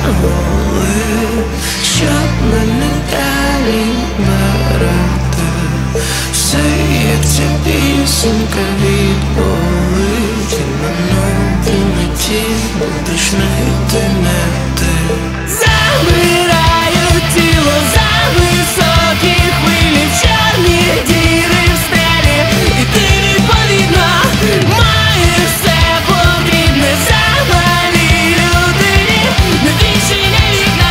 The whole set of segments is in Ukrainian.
щоб мене далі бороти. Все як ця пісенька відболить, і на новій меті будеш знайти не ти. Забираю тіло за високі хвилі, в чорні діри в стелі, і ти відповідно маєш все потрібне. Замалій людині невічення вікна,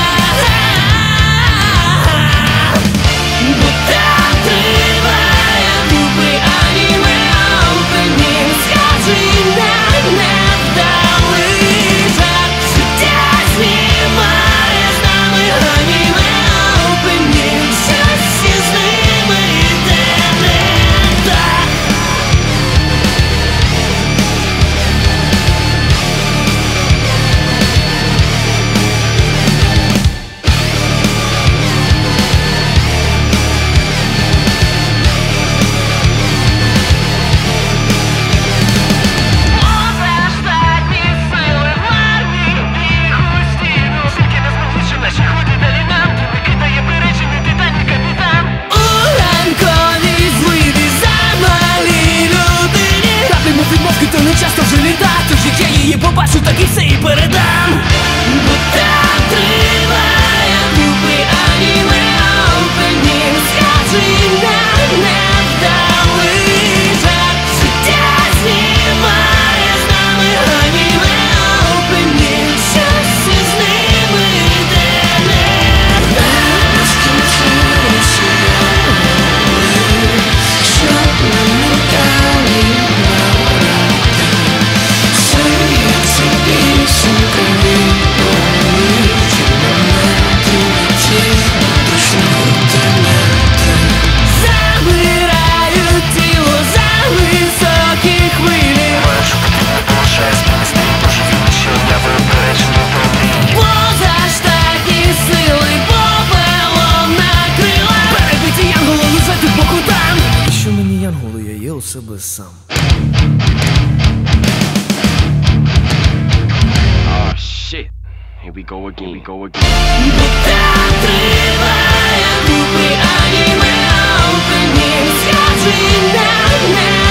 бо там триває купи аніме опенінг, схожий на невдалий жарт. Життя знімає з нами аніме опенінг, щось із ними йде не так. Останні сили марні їх у стіну, тільки не змогли, що наші ході далі нам, не кидає перечини титанік капітан. У ранковій зливі замалій людині краплі від мозки, то не часто вже літа, тож як я її побачу, так і все і передам. Бо там триває купи аніме опенінг, схожий на невдалий жарт. Життя знімає з нами аніме опенінг, щось із ними йде не так. Скінчилося щоб мене далі бороти. Все як ця пісенька відболить, і на новій меті будеш знайти не ти. Забираю тіло за високі хвилі, позаштатні сили попелом накрила. Перебиті янголи лежать по кутам. Що мені янголи, я є у себе сам. Oh shit. Here we go again. Бо там триває купи аніме опенінг, схожий на